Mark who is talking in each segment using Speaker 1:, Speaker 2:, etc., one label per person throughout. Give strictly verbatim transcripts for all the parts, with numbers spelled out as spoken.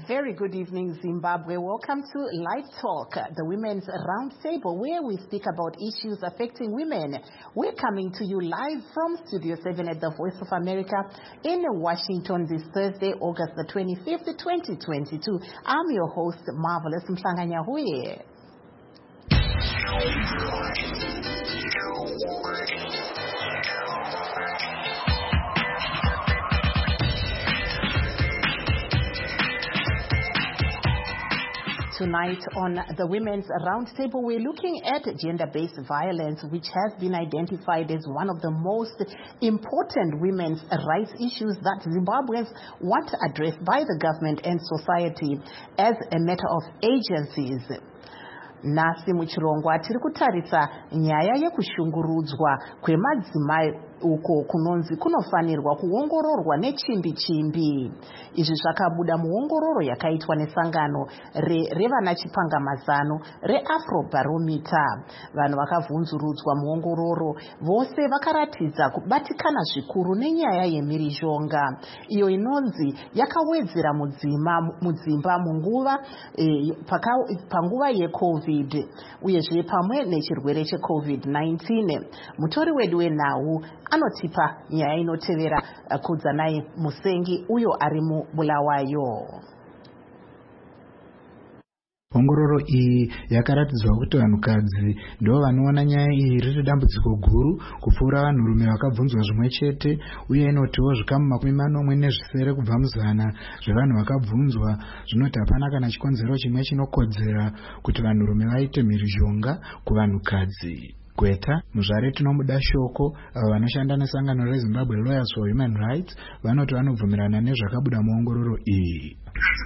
Speaker 1: very good evening, Zimbabwe. Welcome to Live Talk, the Women's Roundtable, where we speak about issues affecting women. We're coming to you live from Studio seven at the Voice of America in Washington this Thursday, August the twenty-fifth, twenty twenty-two. I'm your host, Marvelous Mhlanganyahuye. Tonight on the Women's Roundtable, we're looking at gender-based violence, which has been identified as one of the most important women's rights issues that Zimbabweans want addressed by the government and society as a matter of agencies. Nasi muchirongwa tiri kutarisa nyaya yekushungurudzwa kwemadzimai uko kunonzi kunofanirwa kuongororwa nechimbi chimbi. Izvi zvakabuda muongororo yakaitwa nesangano revana chipangamazano reAfrobarometer. Vanhu vakavhunzurudzwa muongororo vose vakaratidza kubatikana zvikuru nenyaya yemhirizhonga iyo inonzi yakawedzera mudzimba munguva eh, panguva yeCovid uyezve pamwe nechirwere cheCovid nineteen. Mutori wedu wenhau anotipa nyaya inotevera kudza naye Musengi uyo ari muBulawayo.
Speaker 2: Ongororo iyi yakaratidzwa kuti vanhukadzi ndo vanoona nyaya iyi riri dambudziko guru kupfuura vanhurume vakabvunzwa zvimwe chete, uye inotiwo zvikamu makumi manomwe nezvisere kubva muzana zvevanhu vakabvunzwa zvinoti hapana kana chikonzero chimwe chinokodzera kuti vanhurume vaite mhirizhonga kuvanhukadzi. Gweta muzvare tinomuda shoko avo vanoshanda nesangano reZimbabwe Lawyers for Human Rights vanoti vanobvumirana nezvakabuda muongororo iyi.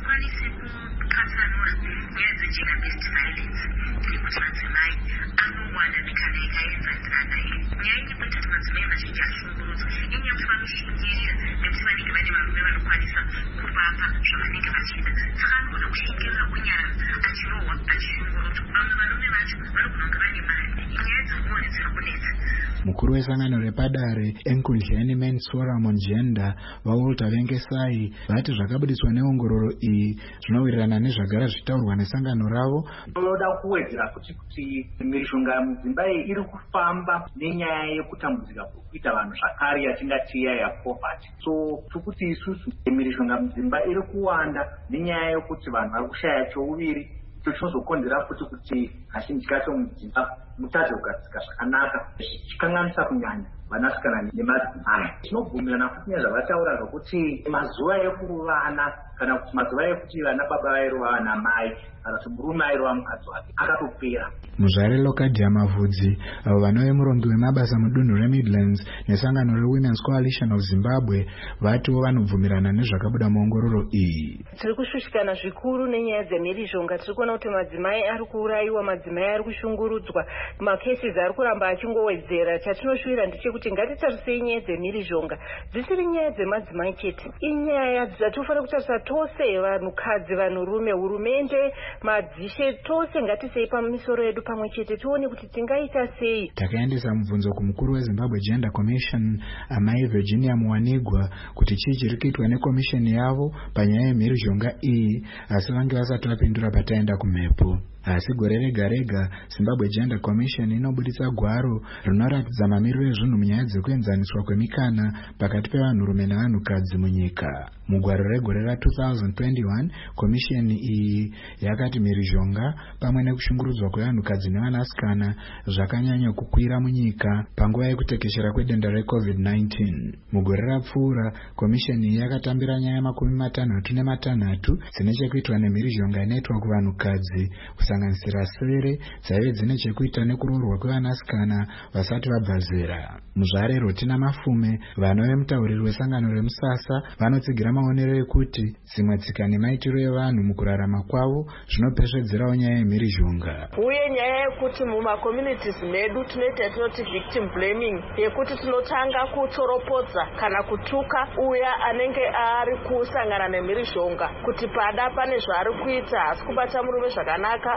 Speaker 2: Mukuru wesangano repadare Enkundleni Men's Forum on Gender vaWalter Vengesai vati zvakabudiswa neongororo iyi zvinowirirana nezvagara zvitaurwa nesangano ravo.
Speaker 3: Tinoda kuwedzera kuti kuti mhirizhonga mudzimba iri kufamba nenyaya yekutambudzika kuita vanhu zvakare yatingati ya poverty. So tukuti isusu mhirizhonga mudzimba iri kuwanda nenyaya yekuti vanhu vari kushaya chouviri, tochinozokonzera futi kuti kazhinji kacho mudzimba mutadze kugadzika zvakanaka zvichikanganisa kunyanya vanasikana nemadzimai. Tinobvumirana futi nezvavataura zvokuti mazuva ekuvana kana kuti mazuva ekuti vana baba vairova vana mai kana kuti murume airova mukadzi wake akatopera.
Speaker 2: Muzvare Lokadia Mavhudzi avo vanove murongi wemabasa mudunhu reMidlands nesangano reWomen's Coalition of Zimbabwe vatiwo vanobvumirana nezvakabuda muongororo iyi.
Speaker 4: Tiri kushushikana zvikuru nenyaya dzemhirizhonga. Tiri kuona kuti madzimai ari kuurayiwa, madzimai ari kushungurudzwa, makesi ari kuramba achingowedzera. Chatinoshuvira ndechekuti ngatitarisei nyaya dzemhirizhonga dzisiri nyaya dzemadzimai chete, inyaya dzatinofanira kutarisa tose, vanhukadzi, vanhurume, hurumende, madzishe, tose ngatisei pamisoro yedu pamwe chete tione kuti tingaita sei.
Speaker 2: Takaendesa mubvunzo kumukuru weZimbabwe Gender Commission amai Virginia Muwanigwa kuti chii chiri kuitwa nekomisheni yavo panyaya yemhirizhonga iyi, asi vange vasati vapindura pataenda kumhepo. Asi gore rega rega Zimbabwe Gender Commission inobuditsa gwaro rinoratidza mamiriro ezvinhu munyaya dzekuenzaniswa kwemikana pakati pevanhurume nevanhukadzi munyika. Mugwaro regore ra two thousand twenty-one komisheni iyi yakati mhirizhonga pamwe nekushungurudzwa kwevanhukadzi nevanasikana zvakanyanya kukwira munyika panguva yekutekeshera kwedenda reCovid nineteen. Mugore rapfuura komisheni iyi yakatambira nyaya makumi matanhatu nematanhatu dzine chekuitwa nemhirizhonga inoitwa kuvanhukadzi, kusanganisira sere dzaive dzine chekuita nekuroorwa kwevanasikana vasati vabva zera. Muzvare Rotina Mafume vanove mutauriri wesangano reMusasa vanotsigira maonero ekuti dzimwe tsika nemaitiro evanhu mukurarama kwavo zvinopesvedzerawo nyaya yemhirizhonga.
Speaker 4: Uye nyaya yekuti mumakommunities medu tinoita yatinoti victim blaming, yekuti tinotanga kutsoropodza kana kutuka uya anenge ari kusangana nemhirizhonga kuti pada pane zvaari kuita hasi kubata murume zvakanaka,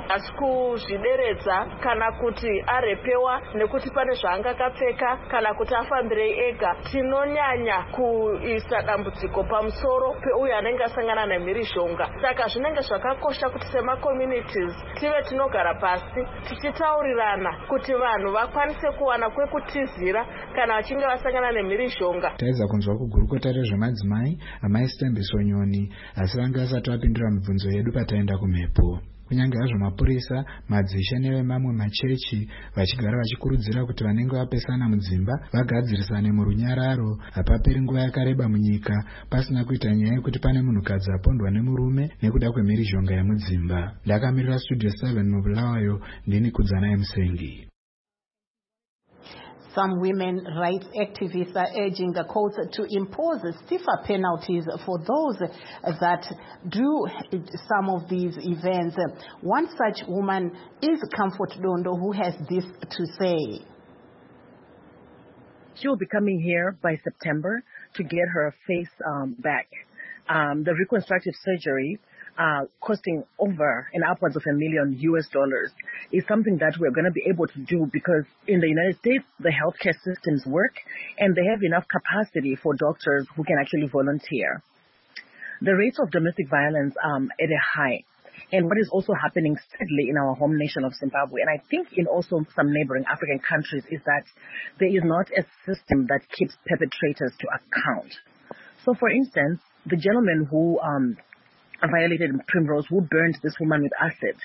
Speaker 5: asi kuzvideredza kana kuti arepewa nekuti pane zvaangakapfeka kana kuti afambirei ega, tinonyanya kuisa dambudziko pamusoro peuyo anenge asangana nemhirizhonga. Saka zvinenge zvakakosha kuti sema-communities tive tinogara pasi tichitaurirana kuti vanhu vakwanise kuwana kwekutizira kana vachinge vasangana nemhirizhonga.
Speaker 2: Taiza kunzwa kugurukota rezvemadzimai amai Stembiso Nyoni, asi vanga vasati vapindura mibvunzo yedu pataenda kumhepo. Kunyange hazvo mapurisa, madzisha nevemamwe machechi vachigara vachikurudzira kuti vanenge vapesana mudzimba vagadzirisane murunyararo, hapaperi nguva yakareba munyika pasina kuita nyaya yekuti pane munhukadzi apondwa nemurume nekuda kwemhirizhonga yemudzimba. Ndakamirira Studio seven mubulawayo, ndini Kudzanaye Musengi.
Speaker 1: Some women rights activists are urging the courts to impose stiffer penalties for those that do some of these events. One such woman is Comfort Dondo, who has this to say.
Speaker 6: She will be coming here by September to get her face um, back. Um, the reconstructive surgery, uh, costing over and upwards of a million U S dollars, is something that we're going to be able to do because in the United States, the healthcare systems work and they have enough capacity for doctors who can actually volunteer. The rates of domestic violence um, at a high. And what is also happening steadily in our home nation of Zimbabwe, and I think in also some neighboring African countries, is that there is not a system that keeps perpetrators to account. So, for instance, the gentleman who um, violated Primrose, who burned this woman with acid,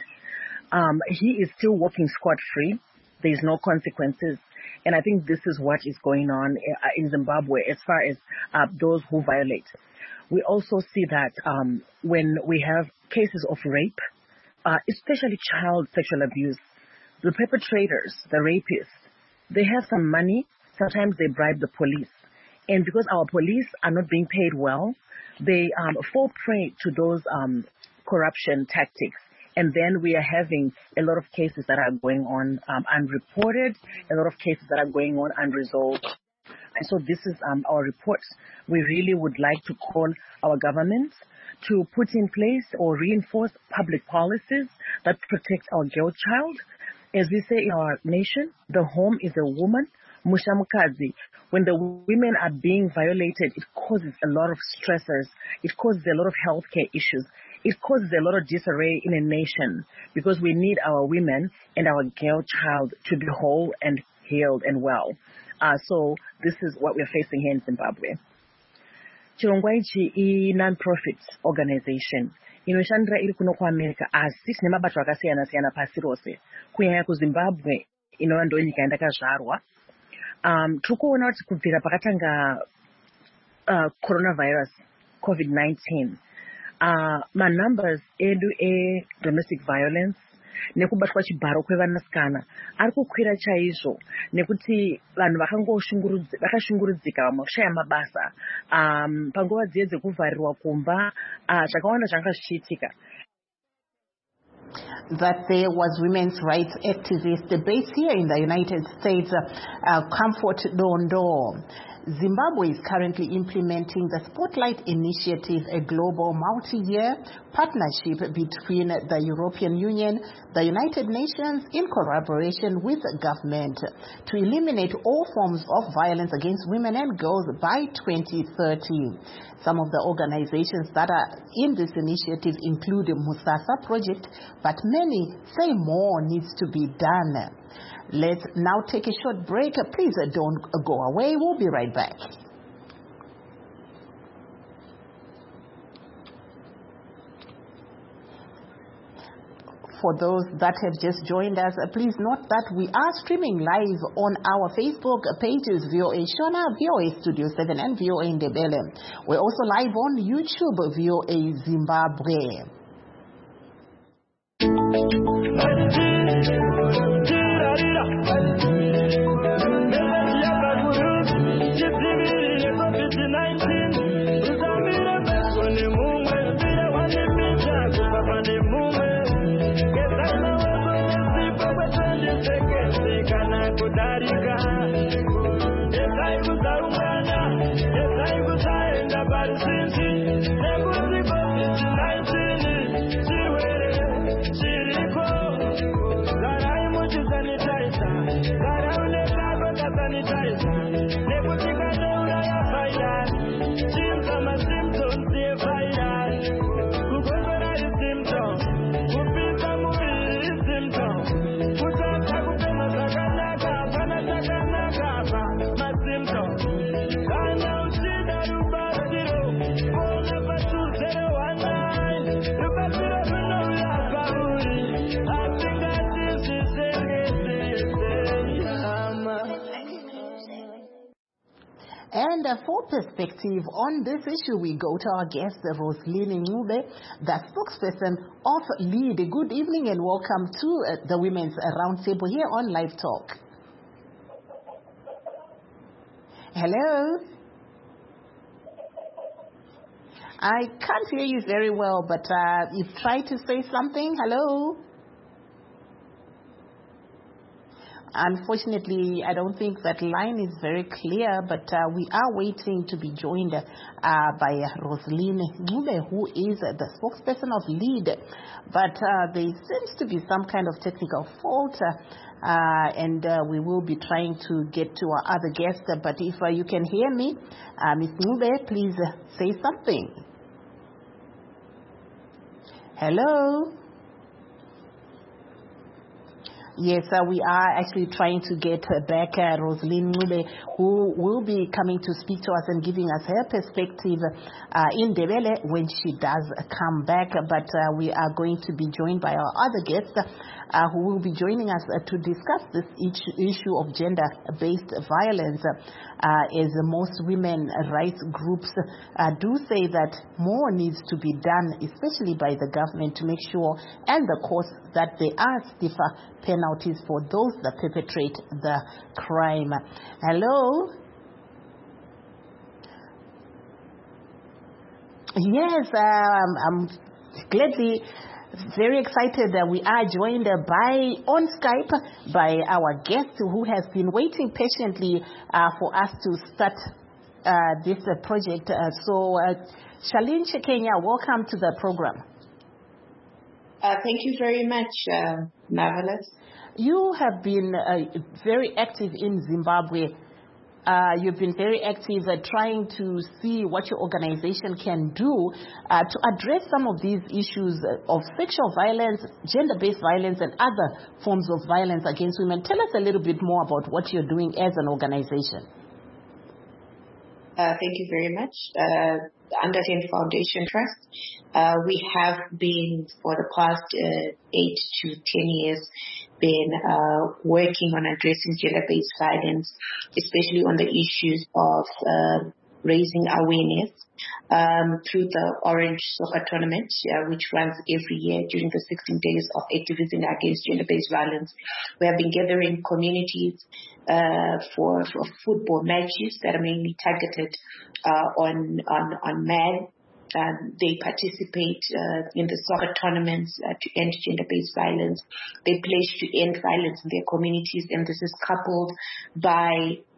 Speaker 6: um, he is still walking scot-free. There is no consequences. And I think this is what is going on in Zimbabwe as far as uh, those who violate. We also see that um, when we have cases of rape, uh, especially child sexual abuse, the perpetrators, the rapists, they have some money. Sometimes they bribe the police. And because our police are not being paid well, they um, fall prey to those um, corruption tactics. And then we are having a lot of cases that are going on um, unreported, a lot of cases that are going on unresolved. And so this is um, our report. We really would like to call our government to put in place or reinforce public policies that protect our girl child. As we say in our nation, the home is a woman. Mushamukazi, when the women are being violated, it causes a lot of stressors. It causes a lot of healthcare issues. It causes a lot of disarray in a nation because we need our women and our girl child to be whole and healed and well. Uh, so this is what we're facing here in Zimbabwe. Chirongwa ichi I non-profit organization inoshandira iri kuno kuAmerica asi tine mabato akasiyana siyana pasi rose. Kunyanya kuZimbabwe inova ndo nyika yandakazvarwa. Um, Tukuona kuti kubvira pakatanga uh, coronavirus, COVID nineteen, uh, ma numbers edu e domestic violence nekubatwa chibharo kwevanasikana ari kukwira chaizvo nekuti vanhu vakashungurudzika vamwe kushaya mabasa um, panguva dziye dzekuvharirwa kumba uh, zvakawanda zvanga zvichiitika.
Speaker 1: That there was women's rights activist based here in the United States, uh, uh, Comfort Dondo. Zimbabwe is currently implementing the Spotlight Initiative, a global multi-year partnership between the European Union, the United Nations, in collaboration with the government to eliminate all forms of violence against women and girls by twenty thirty. Some of the organizations that are in this initiative include the Musasa Project, but many say more needs to be done. Let's now take a short break. Please don't go away. We'll be right back. For those that have just joined us, please note that we are streaming live on our Facebook pages, V O A Shona, V O A Studio seven, and V O A Ndebele. We're also live on YouTube, V O A Zimbabwe.
Speaker 7: Chiriko
Speaker 1: And uh, for perspective on this issue, we go to our guest, Roseline Ncube, the spokesperson of LEAD. Good evening and welcome to uh, the Women's Roundtable here on Live Talk. Hello? I can't hear you very well, but uh, you try to say something. Hello? Unfortunately, I don't think that line is very clear, but uh, we are waiting to be joined uh, by Roseline Ncube, who is uh, the spokesperson of LEAD. But uh, there seems to be some kind of technical fault, uh, uh, and uh, we will be trying to get to our other guest. But if uh, you can hear me, uh, Miz Ncube, please uh, say something. Hello? Yes, uh, we are actually trying to get uh, back uh, Roseline Ncube, who will be coming to speak to us and giving us her perspective uh, in Ndebele when she does come back. But uh, we are going to be joined by our other guests uh, who will be joining us uh, to discuss this issue of gender-based violence. Uh, as most women rights groups uh, do say that more needs to be done, especially by the government, to make sure and the courts that there are stiffer penalties for those that perpetrate the crime. Hello? Yes, um, I'm gladly very excited that we are joined by on Skype by our guest who has been waiting patiently uh, for us to start uh, this uh, project. Uh, so, uh, Charlene Chekenya, welcome to the program.
Speaker 7: Uh, thank you very much, uh, Marvelous.
Speaker 1: You have been uh, very active in Zimbabwe. Uh, you've been very active at trying to see what your organization can do uh, to address some of these issues of sexual violence, gender-based violence, and other forms of violence against women. Tell us a little bit more about what you're doing as an organization.
Speaker 7: Uh, thank you very much. Uh, Underhill Foundation Trust, uh, we have been for the past uh, eight to ten years been uh, working on addressing gender-based violence, especially on the issues of uh, raising awareness um, through the Orange Soccer Tournament, uh, which runs every year during the sixteen days of activism against gender-based violence. We have been gathering communities uh, for, for football matches that are mainly targeted uh, on, on, on men. Um, they participate uh, in the soccer tournaments uh, to end gender-based violence. They pledge to end violence in their communities, and this is coupled by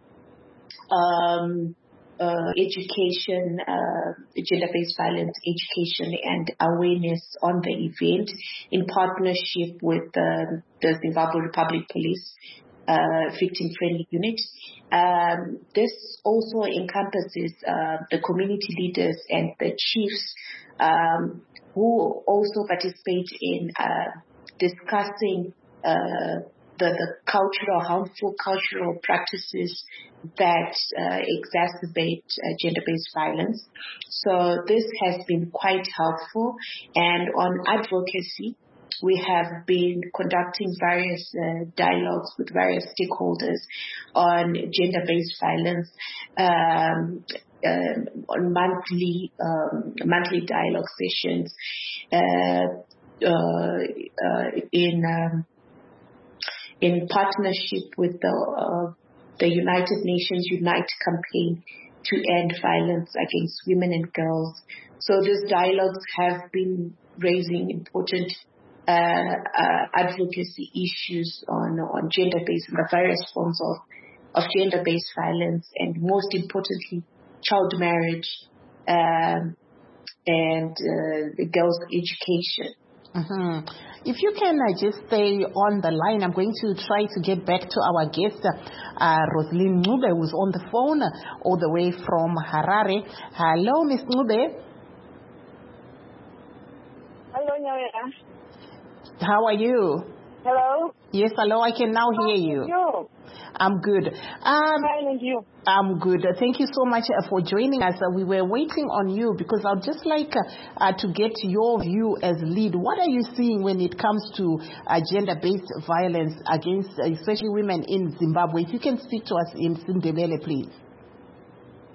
Speaker 7: um, uh, education, uh, gender-based violence education and awareness on the event in partnership with uh, the Zimbabwe Republic Police uh, victim-friendly unit. Um, this also encompasses uh, the community leaders and the chiefs um, who also participate in uh, discussing uh, the, the cultural, harmful cultural practices that uh, exacerbate uh, gender-based violence. So this has been quite helpful. And on advocacy, we have been conducting various uh, dialogues with various stakeholders on gender-based violence, um, uh, on monthly um, monthly dialogue sessions uh, uh, uh, in um, in partnership with the uh, the United Nations Unite campaign to end violence against women and girls. So these dialogues have been raising important Uh, uh, advocacy issues on on gender-based, the various forms of, of gender-based violence, and most importantly, child marriage um, and uh, the girls' education.
Speaker 1: Mm-hmm. If you can uh, just stay on the line, I'm going to try to get back to our guest, uh, Roseline Ncube, who's on the phone uh, all the way from Harare. Hello, Miz Ncube.
Speaker 8: Hello, Nyawera.
Speaker 1: How are you?
Speaker 8: Hello?
Speaker 1: Yes, hello, I can now hear you.
Speaker 8: you.
Speaker 1: I'm good. Um,
Speaker 8: Fine, and you?
Speaker 1: I'm good. Uh, thank you so much uh, for joining us. Uh, we were waiting on you because I'd just like uh, uh, to get your view as LEAD. What are you seeing when it comes to uh, gender-based violence against uh, especially women in Zimbabwe? If you can speak to us in Ndebele, please.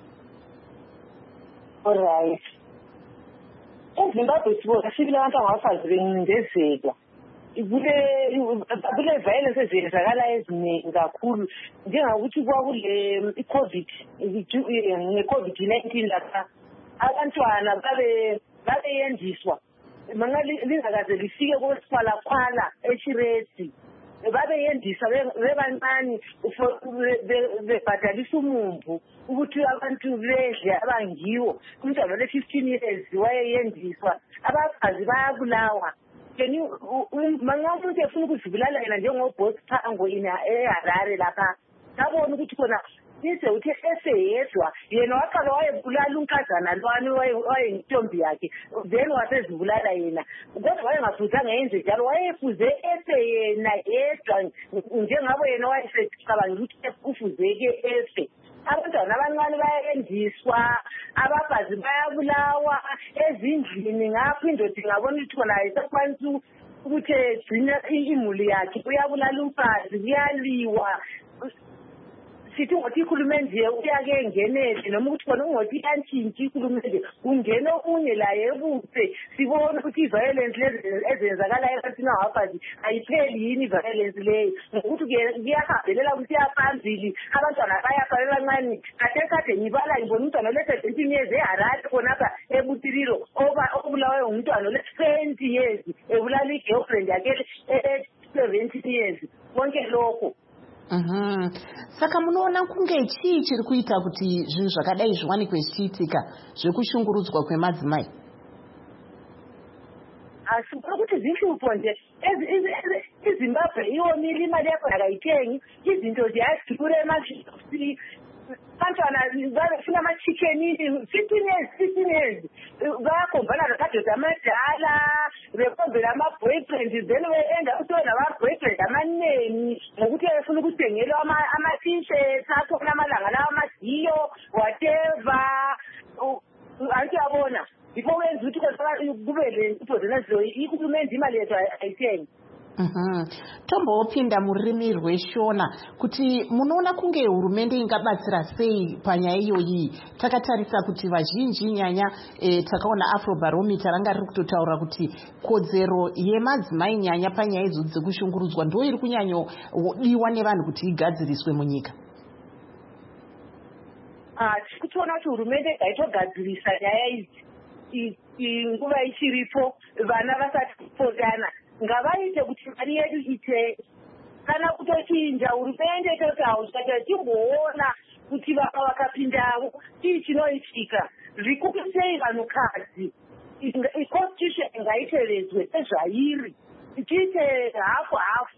Speaker 8: All right. eZimbabwe sibona sibile abantu abafazi bencindezelwa kule kule violence ezenzakala eziningi kakhulu njengokuthi kwakule i-covid nge-covid nineteen lapha abantwana babe babeyendiswa lingakaze lifike kwesiphalaphala eShireti babeyendisa bebancane bebhadalisa umumbu ukuthi abantu bedle abangiwo umntwana ole-fifteen years wayeyendiswa abafazi bayabulawa yeni manga umuntu efuna ukuzibulala yena njengobhosi Phango ina eHarare lapha sabona ukuthi khona Nise uthi eseyedwa yena waqala wayebulala unkazana lwani wayeyintombi yakhe then wasezibulala yena kodwa wayengafuthanga yenze njalo wayefuze efe yena yedwa njengabo yena wayesecabanga ukuthi ufuzeke efe abantwana abancane bayendiswa abafazi bayabulawa ezindlini ngapho indoda ingabona ukuthi khona ayisakwanisi ukuthi gcina imuli yakhe uyabulala umfazi kuyaliwa sithi ngothi ikhulumende uyake engenele noma ukuthi khona ungothi yantshintshi ikhulumende ungena omunye la ebuthe sibona ukuthi i-violence lezi ezenzakala ebantwini abafazi ayipheli yini i-violence leyo ngokuthi kuyahambelela ukuthi yaphambili abantwana bayafalela kancane kade kade ngibala ngibona umntwana ole-seventeen years eHarare khonapha ebutiriro obulawayo ngumntwana ole-twenty years ebulala i-girlfriend yakhe e-seventeen years konke lokho.
Speaker 1: Mhm. Saka munoona kunge chii chiri kuita kuti zvinhu zvakadai zviwanikwe zvichiitika zvekushungurudzwa kwemadzimai?
Speaker 8: Asi kuti zvishupo nje iZimbabwe iwomile imali yakho akaitengi izinto ziyadhure mashisi abantwana bafuna amachikeni fifteen years fifteen years bayakombana nakadoda amadala bekombela ama-boyfriend then beenda kuthiwe nama-boyfriend amaningi ngokuthi befuna ukuthengelwa ama-t-shirts akhona amalanga lawo amadiyo whatever anti yabona before wenza ukuthi kube le nto zenazo ikhulumente imali yethu ayithengi.
Speaker 1: Mhm. Tombopinda murimi rweshona kuti munoona kunge hurumende ingabatsira sei panyaya iyoyi takatarisa kuti vazhinji nyanya e, takaona Afrobarometer ranga riri kutotaura kuti kodzero yemadzimai nyanya panyaya idzo dzekushungurudzwa ndo iri kunyanyodiwa nevanhu kuti igadziriswe munyika.
Speaker 8: Ah, tikuona kuti hurumende ngaitogadzirisa nyaya idzi nguva ichiripo vana vasati kupotana ngavaite kuti mari yedu ite kana kutochinja hurumende toti hausati timboona kuti vapa vakapindavo chii chinoitika zvikupi sei vanhukadzi iconstitution ngaitevedzwe sezvairi tiite hafu hafu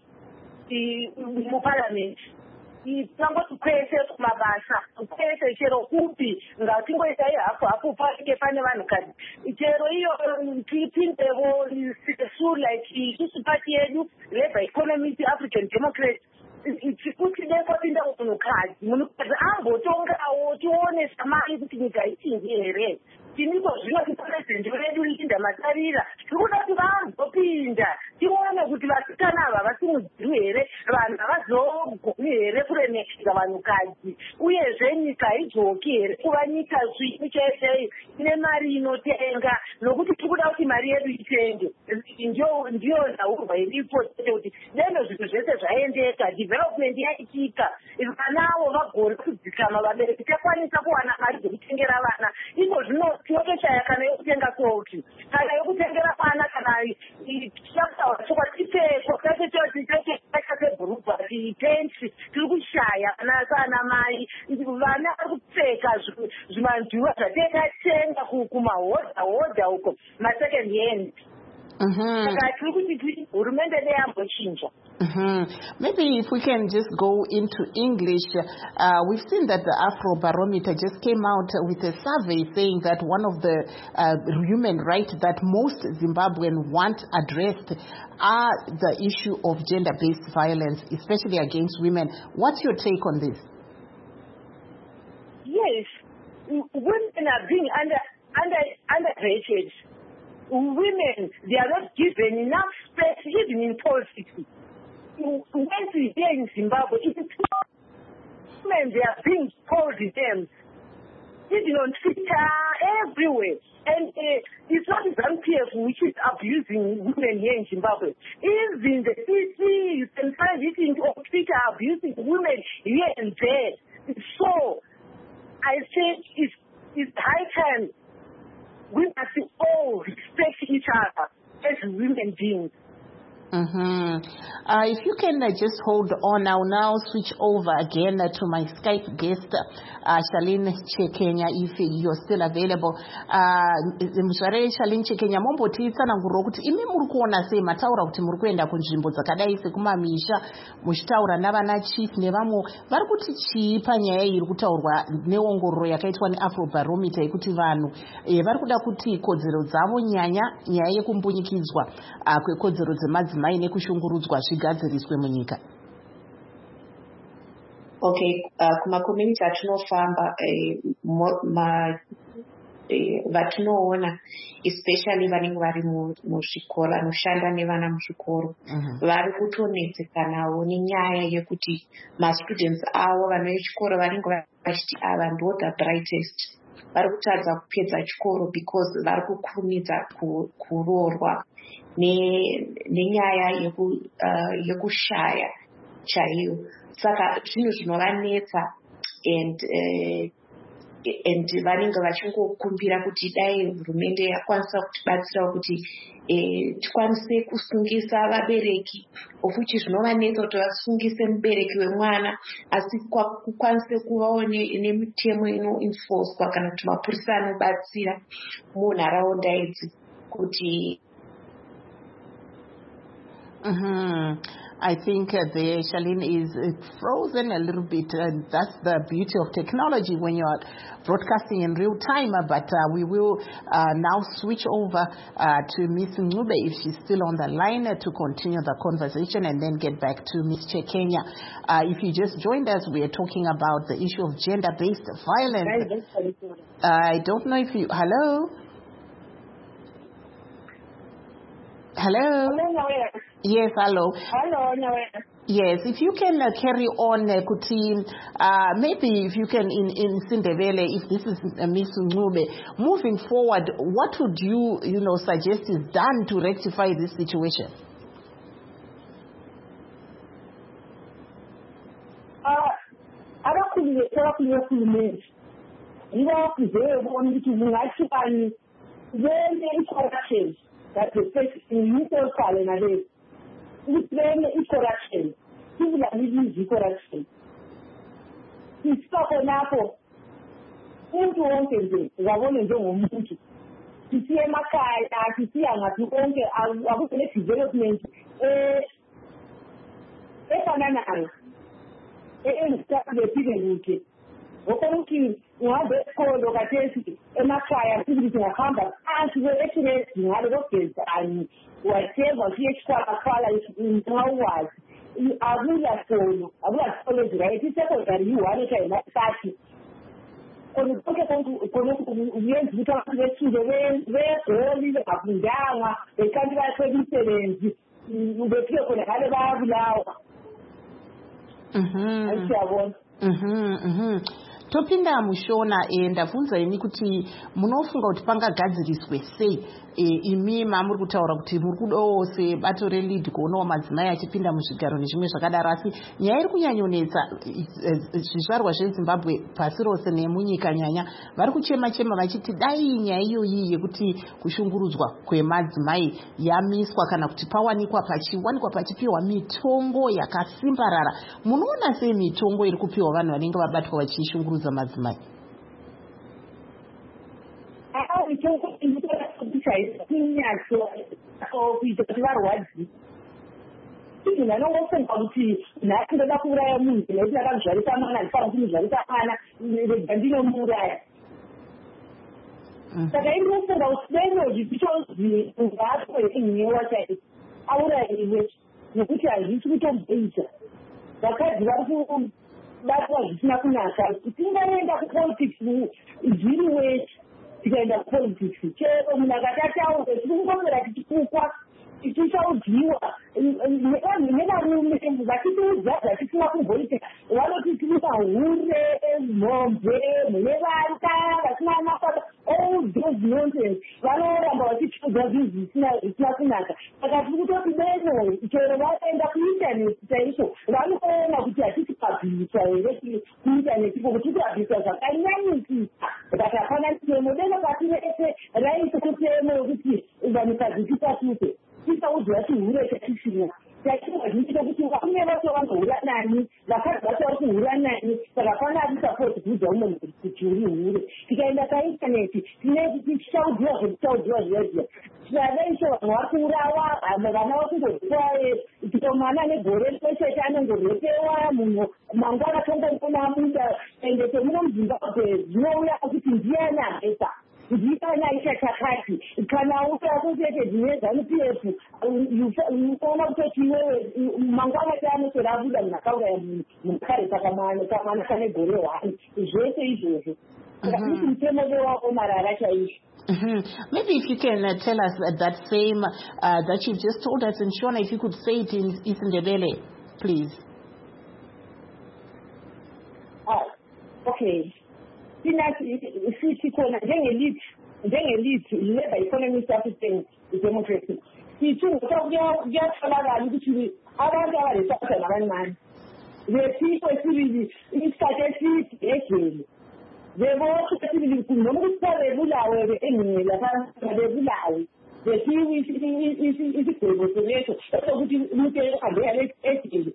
Speaker 8: muparliament tangoti kwese kumabasa kwese chero kupi ngatingoitai hafu hafu panenge pane vanhukadzi chero iyo tipindevo su like isusu pati yedu Labour Economist African Democrat kuti dekopinda munhukadzi munhukadzi ambotongawo tione samai kuti nyika ichinji here tiniko zvino tipurezidendi vedu Linda Matarira tikuda kuti vambopinda tione kuti vasikana ava vasimudzirwi here vanhu havazogoni here kuremekedza vanhukadzi uyezve nyika idzoki here kuva nyika svini chete ine mari inotenga nokuti tikuda kuti mari yedu itenge ndiyo nhaurwa iripo tete kuti deno zvinhu zvese zvaendeka development yaitika vanavo vagone kudzikama vabereki takwanisa kuwana mari dzekutengera vana iko zvino tinotoshaya kana yokutenga clothes kana yokutengera vana kana takutaura chokwa tipfeko tatetotitechasebhurugwa titensi tiri kushaya kana sana mai vana vari kupfeka zvimanjuva zvatekatenga kumahodha hodha uko masecond hand saka tiri kuti hurumende neyambochinja.
Speaker 1: Mm-hmm. Maybe if we can just go into English, uh, we've seen that the Afrobarometer just came out with a survey saying that one of the uh, human rights that most Zimbabweans want addressed are the issue of gender-based violence, especially against women. What's your take on this?
Speaker 8: Yes, women are being under under underrated. Women, they are not given enough space even in politics. When we here in Zimbabwe, it is women, they are being called them. even on Twitter, everywhere. And uh, it's not ZANU-P F which is abusing women here in Zimbabwe. Even the C C, you can find it on Twitter, abusing women here and there. So, I think it's, it's high time we must all respect each other as human beings.
Speaker 1: Mm-hmm. Uh, if you can uh, just hold on, I'll now switch over again uh, to my Skype guest, uh, Charlene Chekenya, if you're still available. Mshare Charlene Chekenya, mombo titsana nguro kuti imi muri kuona sei mataura kuti muri kuenda kunzvimbo dzakadai sekumamisha muchitaura navana chief nevamwe vari kuti chii panyaya iri kutaurwa neongororo yakaitwa neAfrobarometer yekuti vanhu eh, vari kuda kuti kodzero dzavo nyanya nyaya yekumbunyikidzwa uh, kwekodzero dzemadzimai maine kushungurudzwa zvigadziriswe munyika.
Speaker 7: Okay, uh, kuma community atinofamba eh, ma eh, vatinoona especially vanenge vari muzvikora vanoshanda nevana muzvikoro vari kutonetsekanawo nenyaya yekuti mastudents avo vanoye chikoro vanenge vachiti ava ndo the brightest vari kutadza kupedza chikoro because vari kukurumidza kuroorwa nenyaya yekushaya chaiyo. Saka zvinhu zvinovanetsa and and vanenge vachingokumbira kuti dai hurumende yakwanisa kutibatsira kuti tikwanise kusungisa vabereki ofuchi zvinovanetsa kuti vasungise mubereki wemwana asi kukwanise kuvawo nemitemo inoenforcwa kana kuti mapurisa anobatsira munharaunda idzi kuti
Speaker 1: Mm-hmm. I think uh, the Charlene is uh, frozen a little bit, and that's the beauty of technology when you are broadcasting in real time. Uh, but uh, we will uh, now switch over uh, to Miss Ncube if she's still on the line uh, to continue the conversation, and then get back to Miss Chekenya. Uh, if you just joined us, we are talking about the issue of gender-based violence. Uh, I don't know if you... Hello? Hello? Yes, hello.
Speaker 8: Hello,
Speaker 1: yes, if you can uh, carry on, uh, Kuti, uh, maybe if you can in, in Sindebele, if this is uh, Miss Ncube, moving forward, what would you, you know, suggest is done to rectify this situation?
Speaker 8: That the face in Newport Colony is then corruption. People are living corruption. It's not an apple. Into one thing, we are only doing one thing. To see a Makai, to see a Matuonke, I will let development. Eh, banana. Eh, start the people. Okonki ngade ko lokatesi emakhaya sibithi ngahamba phansi kwe-express ngalo kugeza ani whatever siyechikhala khala ngawuwazi akuya solo akuya solo right secondary one time sathi kona konke konke kona uyenza ukuthi abantu besule begoli bengafundanga bekanti bayathola imisebenzi befike khona ngale bayabulawa.
Speaker 1: Mhm.
Speaker 8: Ayisiyabona.
Speaker 1: Mhm. Mhm. Topinda mushona ndabvunza ini kuti munofunga kuti pangagadziriswe sei imi mamuri kutaura kuti muri kudawo sebato relead kuonawo madzimai achipinda muzvigaro nezvimwe zvakadaro, asi nyaya iri kunyanyonetsa zvizvarwa zveZimbabwe pasi rose nemunyika nyanya vari kuchema chema vachiti dai nyaya iyoyi yekuti kushungurudzwa kwemadzimai yamiswa kana kuti pawanikwa pachiwanikwa pachipiwa mitongo yakasimbarara. Munoona sei mitongo iri kupiwa vanhu vanenge vabatwa vachishungurudza madzimai?
Speaker 8: kuti varwadzi kuti vanongofunga kuti nhasi ndoda kuuraya munhu nekuti akamuzvarisa mwana ndifana kumuzvarisa mwana rega ndinomuuraya. Saka indinofunga kuti denozvi tichozvi ngaatoenyewa chai aurayiwe nekuti hazvisi kutomboita. Vakadzi vari kubatwa zvisina kunaka. Tingaenda kupolitics zviri wese tikaenda kupolitics chero munhu akati ataura tiri kungomera tichikukwa tichaudziwa nevarume vachitiudza zvatisina kumboita vanoti tiri mahure mhombe mune vanta nonsense vanoramba vachipfudza zvinhu zvisina kunaka saka tiri kutoti beno chero vaenda kuintaneti chaiko vanoona kuti hatisi pabhirisa here kuintaneti ko kuti kubhabhirisa zvakanyanyikisa but hapana mutemo deno pasi rese raisa mutemo wekuti vanhukadzi tisatute tisaudzwa tihure chatisina chachiwa zvinoita kuti vamwe vacho vanohura nani vakadzi vacho vari kuhura nani saka pana hatisapoti kuudza umwe munhu kuti uri hure tikaenda paintaneti tichaudziwa zvetichaudziwa zviya zviya tikaveisho vanhu vari kuurawa vana vakungodziwa titomwana negore rimwechete anongorwetewa munhu mangwana tongomona muda ende temuno muzimbabwe zvinouya kuti ndiani amesa ndikana isha chakati kana utakutete dzinezanu pf unoona kutoti iwewe mangwana taanotora abuda munhu akauraya munhu munhukare saka mwana kane gore hwani zvese izvozvo saka kuti mutemo wewako marara chaizvo.
Speaker 1: Mm-hmm. Maybe if you can uh, tell us uh, that same uh, that you just told us in Shona, if you could say it in isiNdebele, please.
Speaker 8: Oh, okay. Sithi khona njengelithi njengelithi Labour Economic African Democracy sithi kuyatholakala ukuthi abantu abalesatha nabancane besiko esibili isikhathi eside egeli bebothi esibili noma ukuthi babebulawe engene lapha babebulawe besiwe isigwebo soletho ukuthi umuntu ehambe egeli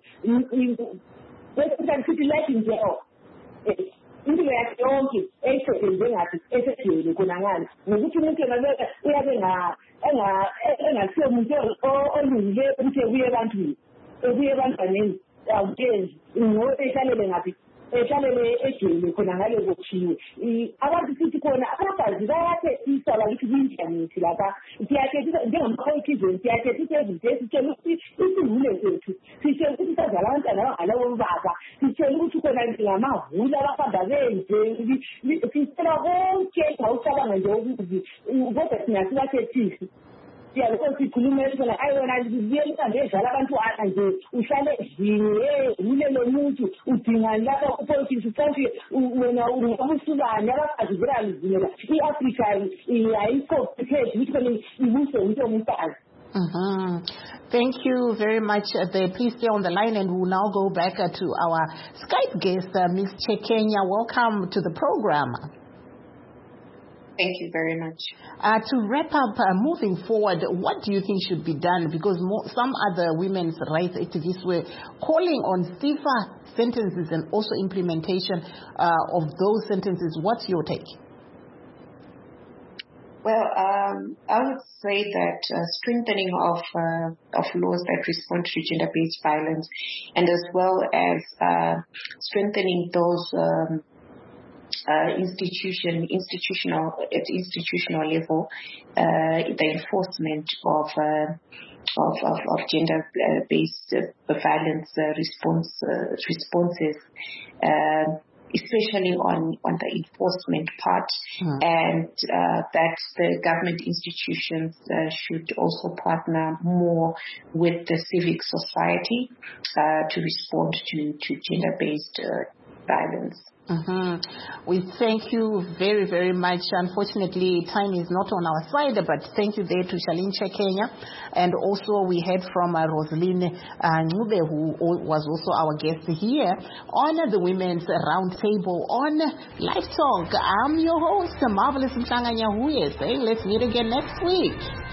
Speaker 8: bese sithi life in jail impilo yakhe yonke eyisebenze ngathi esejele khona ngale ngokuthi umuntu engabeka uyabe engasiyo umuntu olungile ukuthi ebuye ebantwini ebuye ebantwaneni awukenzi ngoba ehlalele ngaphi ehlalele ejele khona ngale kokushiwe abantu sithi khona abafazi bayathethisa bakithi kwi-intanethi lapha siyathethisa njengamaqoikizweni siyathethisa everyday sitshela ukuthi isivule zethu sitshela ukuthi sazala abantwana abangalawo baba sitshela ukuthi khona ngamahula abahamba benze sitshela konke ngawucabanga nje ukuthi kodwa singasibathethisi siyalokho sikhulume khona ayona liyelisa nje edlala abantwana nje uhlale endlini ule lo muntu udingani lapha upolitiki kanti wena ungabusulane abafazi belalivumela i-Afrika ayikho prepared ukuthi khona ibuse umuntu omfazi.
Speaker 1: Mm-hmm. Thank you very much. Uh, there. Please stay on the line and we'll now go back uh, to our Skype guest, uh, Miz Chekenya. Welcome to the program.
Speaker 7: Thank you very much.
Speaker 1: Uh, to wrap up, uh, moving forward, what do you think should be done? Because more, some other women's rights activists were calling on stiffer sentences and also implementation uh, of those sentences. What's your take?
Speaker 7: Well, um, I would say that uh, strengthening of uh, of laws that respond to gender-based violence, and as well as uh, strengthening those um, uh, institution institutional at institutional level, uh, the enforcement of uh, of, of of gender-based uh, violence uh, response uh, responses. Uh, especially on, on the enforcement part, mm. and uh, that the government institutions uh, should also partner more with the civic society uh, to respond to, to gender-based uh, violence.
Speaker 1: Mm-hmm. We thank you very, very much. Unfortunately, time is not on our side, but thank you there to Charlene Chekenya. And also we heard from uh, Rosaline uh, Ncube, who was also our guest here on the Women's Roundtable on Live Talk. I'm your host, Marvelous Mhlanga Nyahuye, saying let's meet again next week.